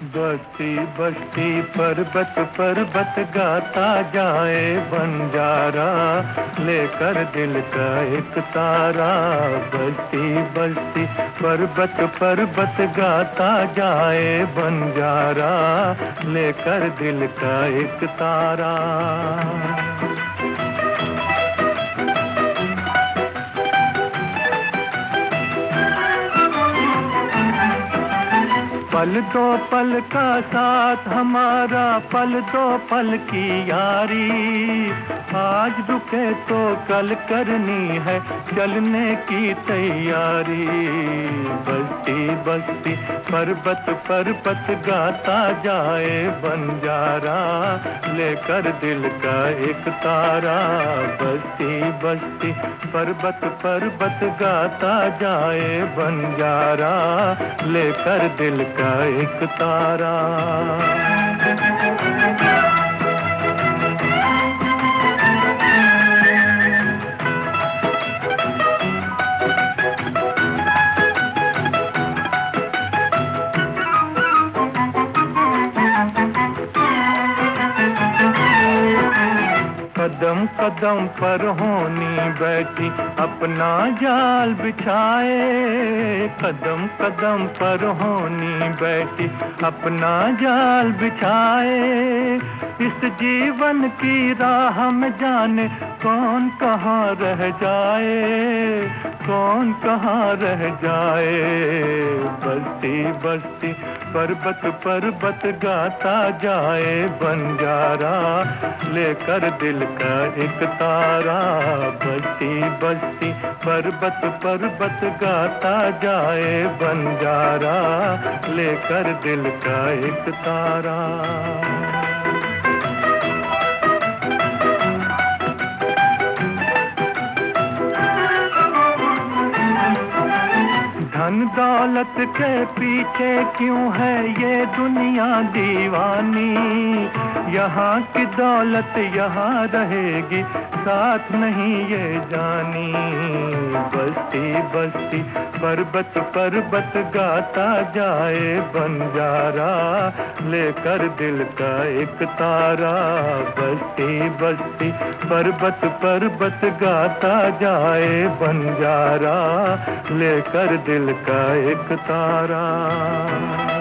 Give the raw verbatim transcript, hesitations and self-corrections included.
बस्ती बस्ती पर्वत पर्वत गाता जाए बंजारा, लेकर दिल का एक तारा। बस्ती बस्ती पर्वत पर्वत गाता जाए बंजारा, लेकर दिल का एक तारा। पल दो पल का साथ हमारा, पल दो पल की यारी। आज रुके तो कल करनी है चलने की तैयारी। बस्ती बस्ती पर्वत पर्वत गाता जाए बंजारा, लेकर दिल का एक तारा। बस्ती बस्ती पर्वत पर्वत गाता जाए बंजारा, लेकर दिल का एक तारा। कदम कदम पर होनी बैठी अपना जाल बिछाए। कदम कदम पर होनी बैठी अपना जाल बिछाए। इस जीवन की राह में जाने कौन कहाँ रह जाए, कौन कहाँ रह जाए। बस्ती बस्ती पर्वत पर्वत गाता जाए बंजारा, लेकर दिल का एक तारा। बस्ती बस्ती पर्वत पर्वत गाता जाए बंजारा, लेकर दिल का एक तारा। धन दौलत के पीछे क्यों है ये दुनिया दीवानी। यहाँ की दौलत यहाँ रहेगी, साथ नहीं ये जानी। बस्ती बस्ती पर्वत पर्वत गाता जाए बंजारा, लेकर दिल का एक तारा। बस्ती बस्ती पर्वत पर्वत गाता जाए बंजारा, लेकर दिल का एक तारा।